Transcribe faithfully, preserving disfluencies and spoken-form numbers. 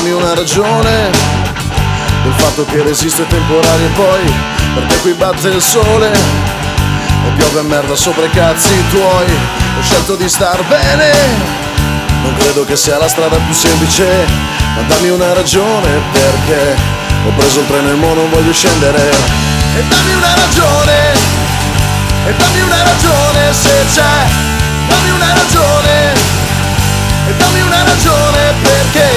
dammi una ragione del fatto che resiste temporale e poi perché qui batte il sole e piove merda sopra i cazzi tuoi. Ho scelto di star bene, non credo che sia la strada più semplice, ma dammi una ragione perché ho preso il treno e mo non voglio scendere. E dammi una ragione, e dammi una ragione se c'è, dammi una ragione.